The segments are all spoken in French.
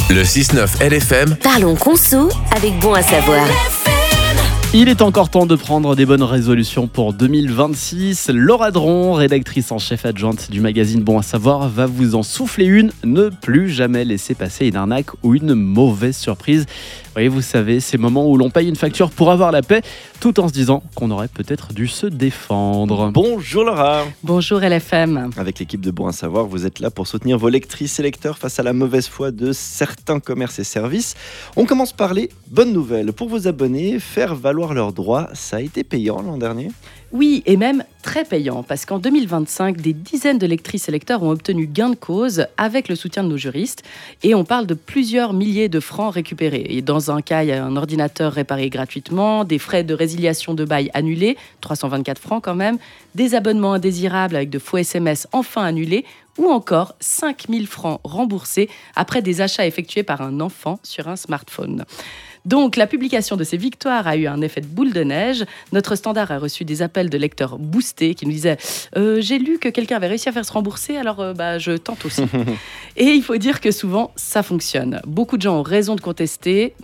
Le 6-9 LFM. Parlons conso avec Bon à savoir. Il est encore temps de prendre des bonnes résolutions pour 2026. Laura Dron, rédactrice en chef adjointe du magazine Bon à savoir, va vous en souffler une. Ne plus jamais laisser passer une arnaque ou une mauvaise surprise. Oui, vous savez, ces moments où l'on paye une facture pour avoir la paix, tout en se disant qu'on aurait peut-être dû se défendre. Bonjour Laura. Bonjour LFM. Avec l'équipe de Bon à savoir, vous êtes là pour soutenir vos lectrices et lecteurs face à la mauvaise foi de certains commerces et services. On commence par les bonnes nouvelles. Pour vos abonnés, faire valoir leurs droits, ça a été payant l'an dernier ? Oui, et même très payant, parce qu'en 2025, des dizaines de lectrices et lecteurs ont obtenu gain de cause avec le soutien de nos juristes, et on parle de plusieurs milliers de francs récupérés. Et dans un cas, il y a un ordinateur réparé gratuitement, des frais de résiliation de bail annulés, 324 francs quand même, des abonnements indésirables avec de faux SMS enfin annulés, ou encore 5 000 francs remboursés après des achats effectués par un enfant sur un smartphone. Donc, la publication de ces victoires a eu un effet de boule de neige. Notre standard a reçu des appels de lecteurs boostés qui nous disaient « J'ai lu que quelqu'un avait réussi à faire se rembourser, alors je tente aussi. » Et il faut dire que souvent, ça fonctionne. Beaucoup de gens ont des raisons de contester,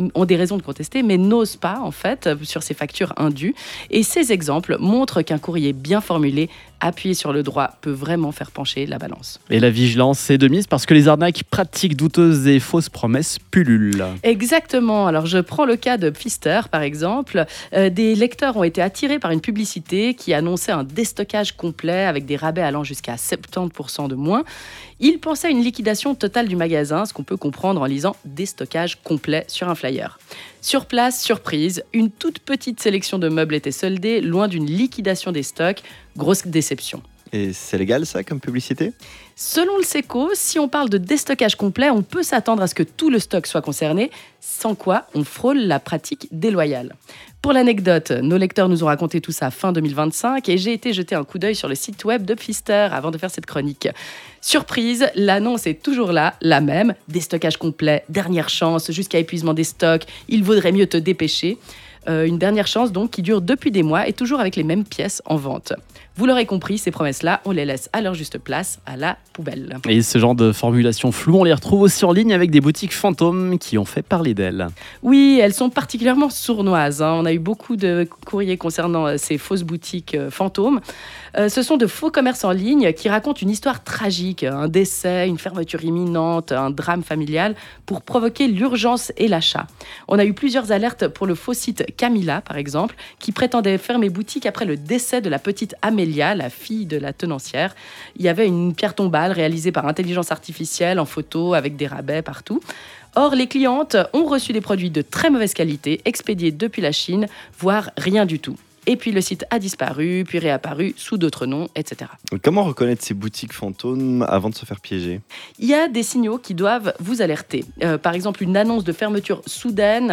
mais n'osent pas, en fait, sur ces factures indues. Et ces exemples montrent qu'un courrier bien formulé, appuyé sur le droit, peut vraiment faire pencher la balance. Et la vigilance est de mise parce que les arnaques, pratiques douteuses et fausses promesses pullulent. Exactement. Alors, je prends le cas de Pfister, par exemple. Des lecteurs ont été attirés par une publicité qui annonçait un déstockage complet avec des rabais allant jusqu'à 70% de moins. Ils pensaient à une liquidation totale du magasin, ce qu'on peut comprendre en lisant « déstockage complet » sur un flyer. Sur place, surprise, une toute petite sélection de meubles était soldée, loin d'une liquidation des stocks. Grosse déception. Et c'est légal ça comme publicité ? Selon le SECO, si on parle de déstockage complet, on peut s'attendre à ce que tout le stock soit concerné, sans quoi on frôle la pratique déloyale. Pour l'anecdote, nos lecteurs nous ont raconté tout ça fin 2025 et j'ai été jeter un coup d'œil sur le site web de Pfister avant de faire cette chronique. Surprise, l'annonce est toujours là, la même, déstockage complet, dernière chance, jusqu'à épuisement des stocks, il vaudrait mieux te dépêcher. Une dernière chance donc qui dure depuis des mois et toujours avec les mêmes pièces en vente. Vous l'aurez compris, ces promesses-là, on les laisse à leur juste place, à la poubelle. Et ce genre de formulations floues, on les retrouve aussi en ligne avec des boutiques fantômes qui ont fait parler d'elles. Oui, elles sont particulièrement sournoises. On a eu beaucoup de courriers concernant ces fausses boutiques fantômes. Ce sont de faux commerces en ligne qui racontent une histoire tragique, un décès, une fermeture imminente, un drame familial, pour provoquer l'urgence et l'achat. On a eu plusieurs alertes pour le faux site Camilla, par exemple, qui prétendait fermer boutique après le décès de la petite Amélia, la fille de la tenancière. Il y avait une pierre tombale réalisée par intelligence artificielle en photo avec des rabais partout. Or, les clientes ont reçu des produits de très mauvaise qualité, expédiés depuis la Chine, voire rien du tout. Et puis le site a disparu, puis réapparu sous d'autres noms, etc. Comment reconnaître ces boutiques fantômes avant de se faire piéger ? Il y a des signaux qui doivent vous alerter. Par exemple, une annonce de fermeture soudaine,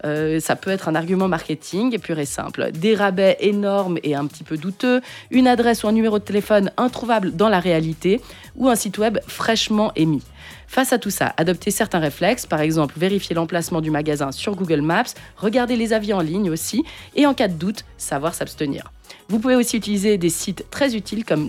ça peut être un argument marketing pur et simple. Des rabais énormes et un petit peu douteux, une adresse ou un numéro de téléphone introuvable dans la réalité, ou un site web fraîchement émis. Face à tout ça, adoptez certains réflexes, par exemple vérifier l'emplacement du magasin sur Google Maps, regarder les avis en ligne aussi, et en cas de doute, savoir s'abstenir. Vous pouvez aussi utiliser des sites très utiles comme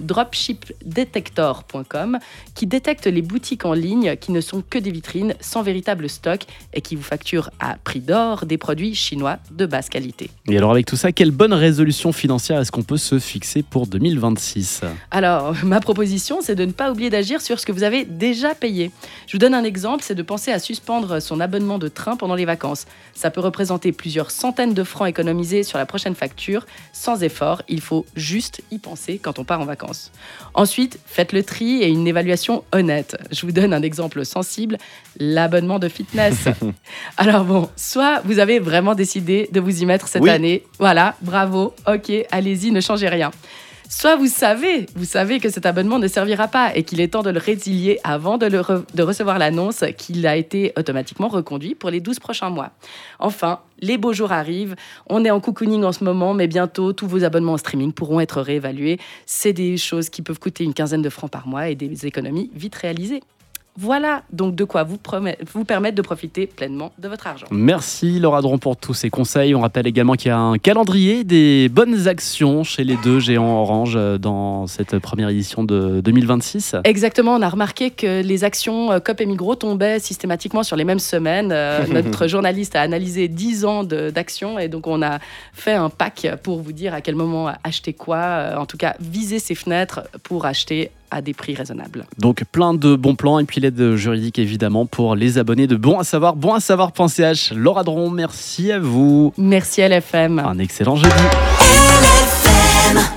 dropshipdetector.com qui détectent les boutiques en ligne qui ne sont que des vitrines sans véritable stock et qui vous facturent à prix d'or des produits chinois de basse qualité. Et alors avec tout ça, quelle bonne résolution financière est-ce qu'on peut se fixer pour 2026 ? Alors, ma proposition, c'est de ne pas oublier d'agir sur ce que vous avez déjà payé. Je vous donne un exemple, c'est de penser à suspendre son abonnement de train pendant les vacances. Ça peut représenter plusieurs centaines de francs économisés sur la prochaine facture, sans effort. Il faut juste y penser quand on part en vacances. Ensuite, faites le tri et une évaluation honnête. Je vous donne un exemple sensible, l'abonnement de fitness. Alors bon, soit vous avez vraiment décidé de vous y mettre cette année. Voilà, bravo, ok, allez-y, ne changez rien. Soit vous savez que cet abonnement ne servira pas et qu'il est temps de le résilier avant de recevoir l'annonce qu'il a été automatiquement reconduit pour les 12 prochains mois. Enfin, les beaux jours arrivent. On est en cocooning en ce moment, mais bientôt, tous vos abonnements en streaming pourront être réévalués. C'est des choses qui peuvent coûter une quinzaine de francs par mois et des économies vite réalisées. Voilà donc de quoi vous permettre de profiter pleinement de votre argent. Merci Laura Dron pour tous ces conseils. On rappelle également qu'il y a un calendrier des bonnes actions chez les deux géants Orange dans cette première édition de 2026. Exactement, on a remarqué que les actions Coop et Migros tombaient systématiquement sur les mêmes semaines. Notre journaliste a analysé 10 ans d'actions et donc on a fait un pack pour vous dire à quel moment acheter quoi. En tout cas, viser ces fenêtres pour acheter à des prix raisonnables. Donc plein de bons plans et puis l'aide juridique évidemment pour les abonnés de Bon à Savoir, bonasavoir.ch. Laura Dron, merci à vous. Merci LFM. Un excellent jeudi.